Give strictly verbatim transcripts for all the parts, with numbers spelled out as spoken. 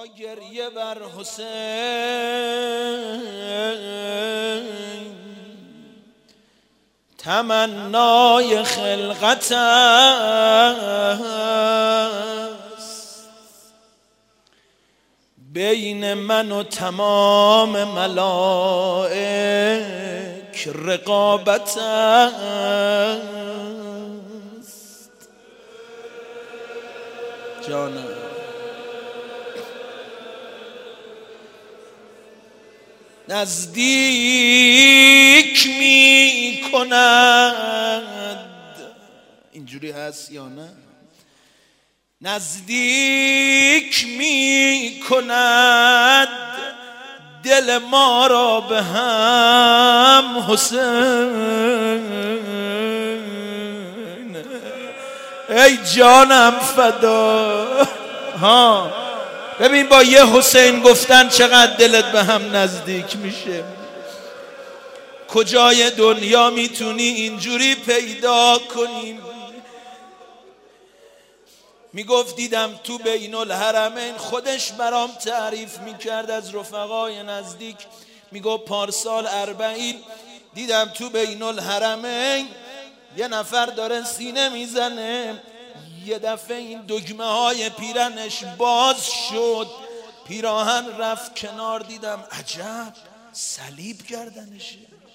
یا گریه بر حسین تمنای خلقت است، بین من و تمام ملائک رقابت است. جانم نزدیک می کند، اینجوری هست یا نه؟ نزدیک می کند دل ما را به هم حسین، ای جانم فدا. ها ببین با یه حسین گفتن چقدر دلت به هم نزدیک میشه. کجای دنیا میتونی اینجوری پیدا کنی؟ میگفت دیدم تو بین الحرمین، خودش برام تعریف میکرد از رفقای نزدیک، میگفت پارسال اربعین دیدم تو بین الحرمین یه نفر داره سینه میزنه، یه دفعه این دگمه های پیرنش باز شد، پیراهن رفت کنار، دیدم عجب صلیب گردنشه.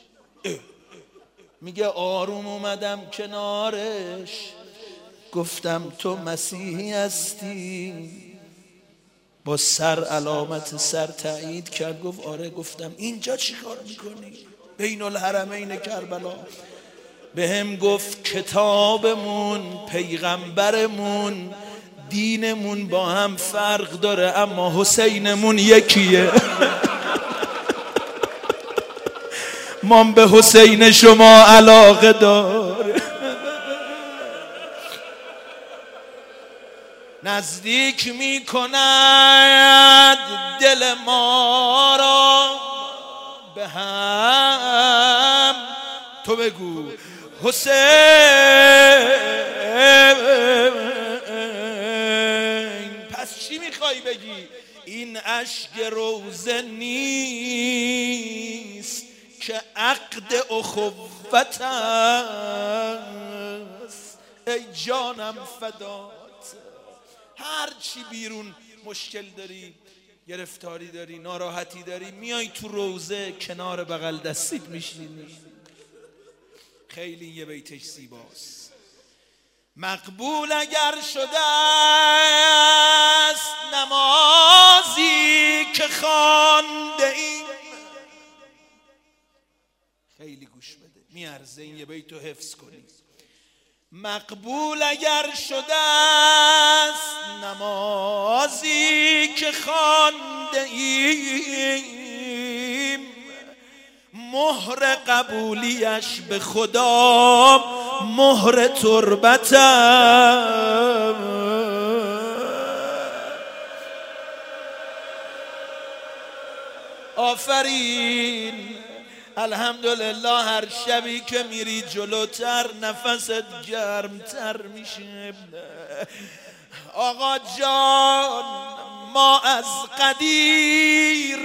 میگه آروم اومدم کنارش، گفتم تو مسیحی هستی؟ با سر علامت سر تایید کرد، گفت آره. گفتم اینجا چی کار میکنی؟ بین الحرمین کربلا. به هم گفت کتابمون، پیغمبرمون، دینمون با هم فرق داره اما حسینمون یکیه. ما به حسین شما علاقه داره. نزدیک می کند دل ما را به هم. تو بگو حسین، پس چی میخوای بگی؟ این اشک روزه نیست که عقد اخوت است، ای جانم فدات. هر چی بیرون مشکل داری، گرفتاری داری، ناراحتی داری، میای تو روزه کنار بغل دستیت میشینی. خیلی یه بیتش زیباست. مقبول اگر شده است نمازی که خوانده ایم، خیلی گوش بده، میارزه این یه بیتو حفظ کنی. مقبول اگر شده است نمازی که خوانده ایم، مهر قبولیش به خدا مهر تربت است. آفرین، الحمدلله. هر شبی که میری جلوتر نفست گرمتر میشه. آقا جان ما از قدیر،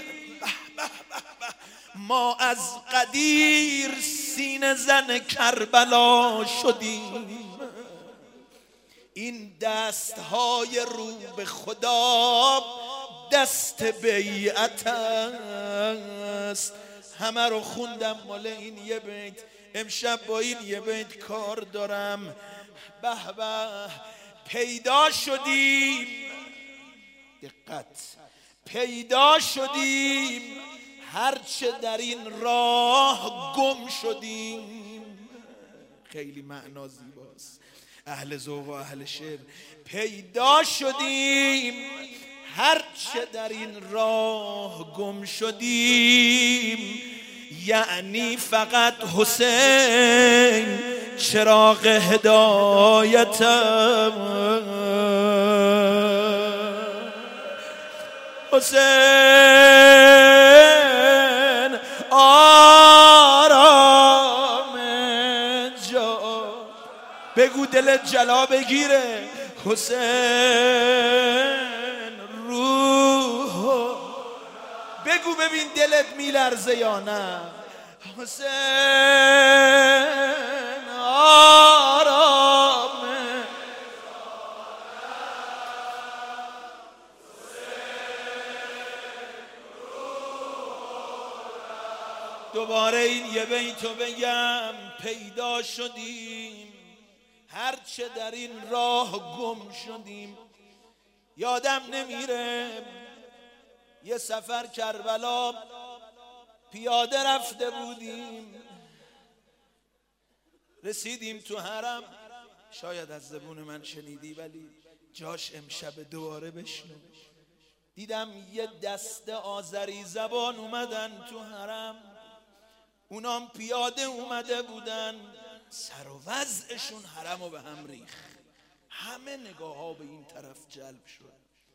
ما از قدیر سینه زن کربلا شدیم. این دستهای رو به خدا دست بیعت است. همه رو خوندم مال این یه بیت، امشب با این یه بیت کار دارم. به به پیدا شدیم، دقت، پیدا شدیم هرچه در این راه گم شدیم. خیلی معنا زیباست. اهل ذوق و اهل شعر. پیدا شدیم هرچه در این راه گم شدیم، یعنی فقط حسین چراغ هدایتم. حسین آرام جا، بگو دلت جلا بگیره. حسین رو ببین دلت میلرزه یا نه. حسین آرامه، دوباره این یه بیتو بگم. پیدا شدیم هرچه در این راه گم شدیم. یادم نمیره یه سفر کربلا پیاده رفته بودیم، رسیدیم تو حرم. شاید از زبون من شنیدی ولی جاش امشب دوباره بشنو. دیدم یه دسته آذری زبان اومدن تو حرم، اونام پیاده اومده بودن. سر و وضعشون حرم رو به هم ریخ. همه نگاه ها به این طرف جلب شد،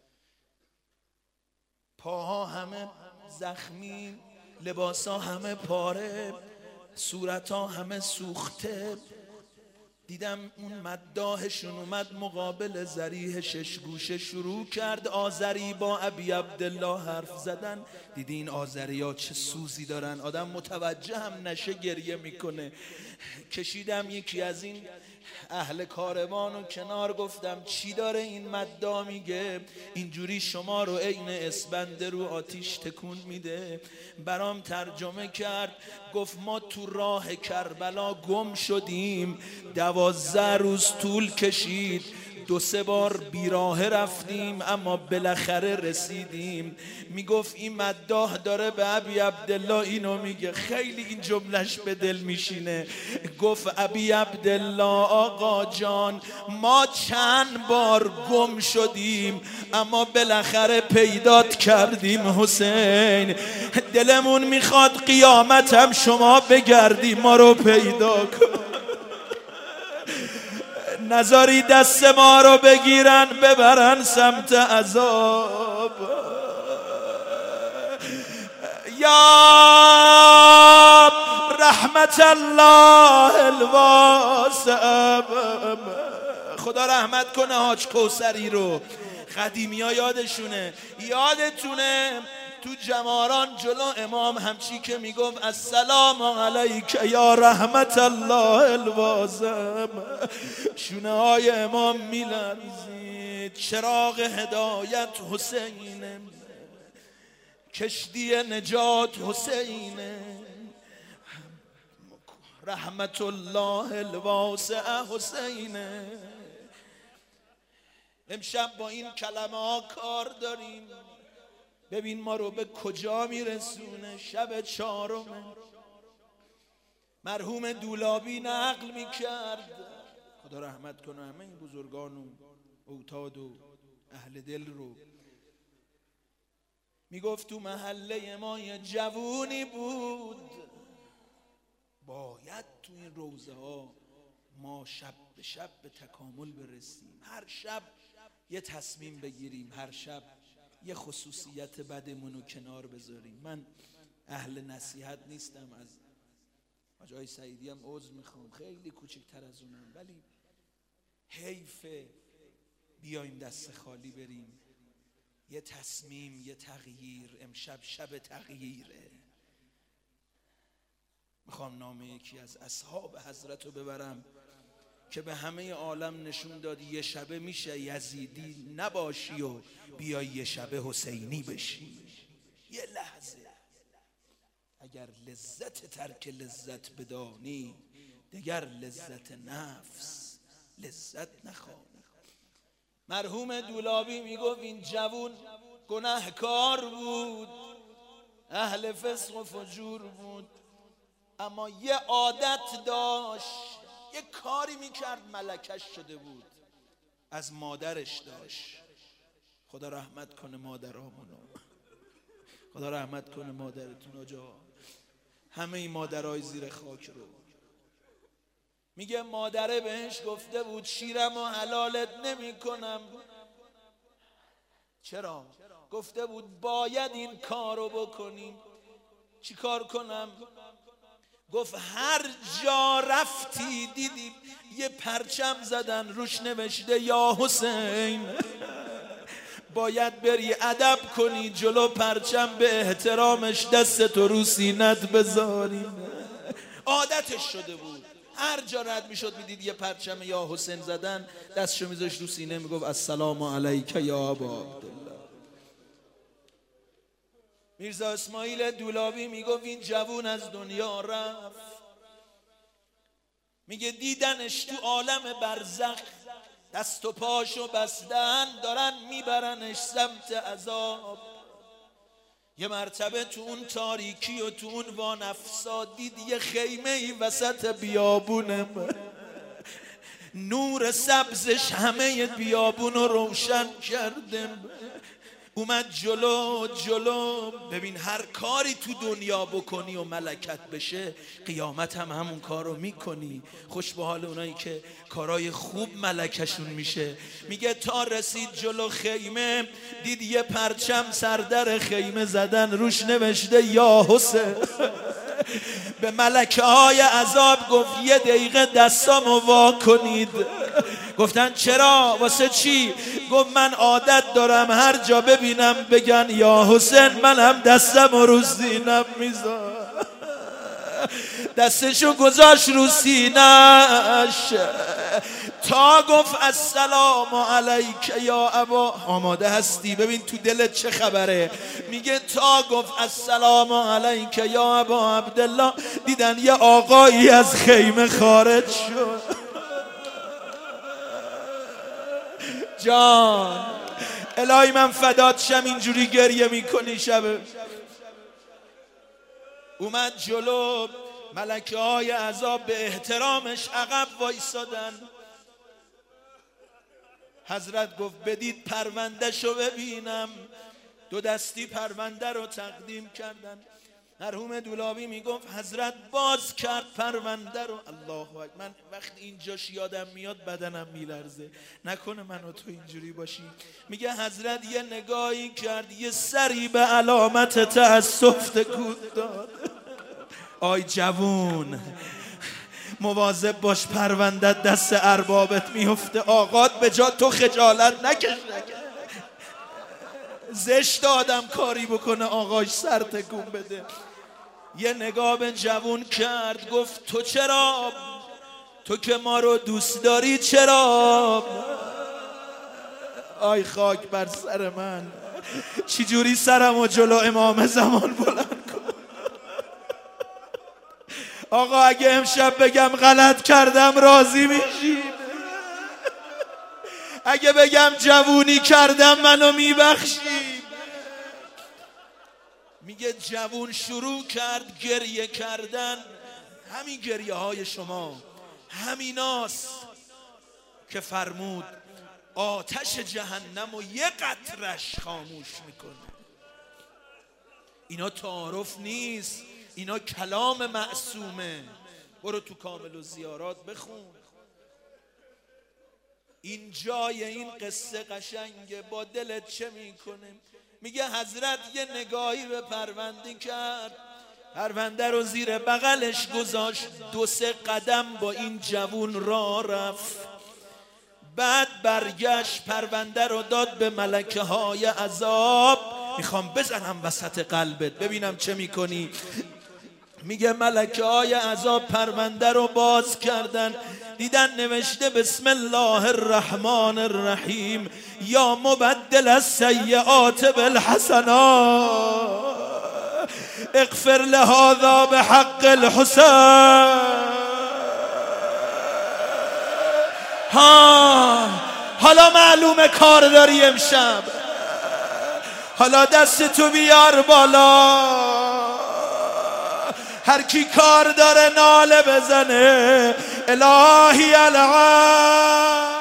پاها همه زخمی، لباس ها همه پاره، صورت ها همه سوخته. دیدم اون مداحشون اومد مقابل ذریح شش گوشه شروع کرد آذری با ابی عبدالله حرف زدن. دیدی این آذری ها چه سوزی دارن، آدم متوجه هم نشه گریه میکنه. کشیدم یکی از این اهل کاروان و کنار، گفتم چی داره این مداح میگه؟ اینجوری شما رو عین اسبنده رو آتیش تکون میده. برام ترجمه کرد، گفت ما تو راه کربلا گم شدیم، دوازده روز طول کشید، دو سه بار بیراه رفتیم اما بالاخره رسیدیم. میگفت این مداح داره به ابی عبدالله اینو میگه، خیلی این جملش به دل میشینه. گفت ابی عبدالله آقا جان ما چند بار گم شدیم اما بالاخره پیدات کردیم حسین. دلمون میخواد قیامت هم شما بگردی ما رو پیدا کن، نذاری دست ما رو بگیرن ببرن سمت عذاب. یا رحمت الله الواسع، خدا رحمت کنه حاج کوثری رو. قدیمی ها یادشونه، یادتونه تو جماران جلو امام همچی که میگفت السلام علیک یا رحمت الله الواسع، شونه های امام میلرزید. چراغ هدایت حسینه، کشتی نجات حسینه، رحمت الله الواسع حسینه. امشب با این کلمه ها کار داریم. ببین ما رو به کجا میرسونه. شب چهارمه، مرحوم دولابی نقل میکرد، خدا رحمت کنه همه این بزرگان و اوتاد و اهل دل رو. میگفت تو محله ما یه جوونی بود، باید تو این روزه ها ما شب به شب به تکامل برسیم، هر شب یه تصمیم بگیریم، هر شب یه خصوصیت بدمون رو کنار بذاریم. من اهل نصیحت نیستم، از حاج آقای سعیدی هم عذر میخوام، خیلی کوچکتر از اونم، ولی حیفه بیایم دست خالی بریم. یه تصمیم، یه تغییر. امشب شب تغییره. میخوام نام یکی از اصحاب حضرت رو ببرم که به همه عالم نشون داد یه شبه میشه یزیدی نباشی و بیای یه شبه حسینی بشی. یه لحظه اگر لذت ترک لذت بدانی، دگر لذت نفس لذت نخواه. مرحوم دولابی میگفت این جوون گناهکار بود، اهل فسق و فجور بود، اما یه عادت داشت، یه کاری میکرد ملکش شده بود، از مادرش داشت. خدا رحمت کنه مادرامونو، خدا رحمت کنه مادرتون آجا، همه این مادرای زیر خاک رو. میگه مادره بهش گفته بود شیرم و حلالت نمی کنم. چرا؟ گفته بود باید این کارو بکنیم. چی کار کنم؟ گفت هر جا رفتی دیدی یه پرچم زدن روش نوشته یا حسین، باید بری ادب کنی جلو پرچم، به احترامش دستتو رو سینت بذاری. عادتش شده بود هر جا رد میشد میدید یه پرچم یا حسین زدن، دستشو میذاشت رو سینه میگفت السلام علیک یا ابا عبدالله. میرزا اسماعیل دولابی میگفت این جوون از دنیا رفت، میگه دیدنش تو عالم برزخ، دست و پاشو بستن دارن میبرنش سمت عذاب. یه مرتبه تو اون تاریکی و تو اون وانفسا دید یه خیمه ای وسط بیابونه، نور سبزش همه بیابون رو روشن کرده. اومد جلو جلو. ببین هر کاری تو دنیا بکنی و ملکت بشه، قیامت هم همون کار رو میکنی. خوش به حال اونایی که کارای خوب ملکشون میشه. میگه تا رسید جلو خیمه، دید یه پرچم سردر خیمه زدن، روش نوشته یا حسین. به ملکه های عذاب گفت یه دقیقه دستامو وا کنید. گفتن چرا؟ واسه چی؟ گفت من عادت دارم هر جا ببینم بگن یا حسین، من هم دستمو رو سینم میذارم. دستشو گذاشت رو سینش تا گفت السلام علیک یا ابا. آماده هستی؟ ببین تو دلت چه خبره. میگه تا گفت السلام علیک یا ابا عبدالله، دیدن یه آقایی از خیمه خارج شد. جان الهی من فدات شم اینجوری گریه میکنی شبه. اومد جلو، ملکه های عذاب به احترامش عقب وایسادن. حضرت گفت بدید پرونده شو ببینم. دو دستی پرونده رو تقدیم کردن. مرحوم دولابی میگفت حضرت باز کرد پرونده رو. الله اکبر. من وقتی اینجاش یادم میاد بدنم میلرزه، نکنه من و تو اینجوری باشی. میگه حضرت یه نگاهی کرد، یه سری به علامت تأسف تکون داد. آی جوون مواظب باش، پرونده دست اربابت میفته. آقات به جا تو خجالت نکش. زشت آدم کاری بکنه آقاش سر تکون بده. یه نگاه به جوون کرد، گفت تو چرا؟ تو که ما رو دوست داری چرا؟ آی خاک بر سر من، چی جوری سرم و جلو امام زمان بلند کن. آقا اگه امشب بگم غلط کردم راضی میشی؟ اگه بگم جوونی کردم منو میبخشی؟ میگه جوون شروع کرد گریه کردن. همین گریه های شما همیناست که فرمود آتش جهنم و یه قطرش خاموش میکنه. اینا تعارف نیست، اینا کلام معصومه. برو تو کامل و زیارات بخون. این جای این قصه قشنگه. با دلت چه میکنه؟ میگه حضرت یه نگاهی به پرونده کرد، پرونده رو زیر بغلش گذاشت، دو سه قدم با این جوون راه رفت. بعد برگشت پرونده رو داد به ملکه های عذاب. میخوام بزنم وسط قلبت ببینم چه میکنی. میگه ملکه های عذاب پرونده رو باز کردن، دیدن نوشته بسم الله الرحمن الرحیم یا مبدل السیئات بالحسنات اغفر لهذا بحق الحسین. ها حالا معلومه کار داری امشب. حالا دست تو بیار بالا، هر کی کار داره ناله بزنه. الهی العالم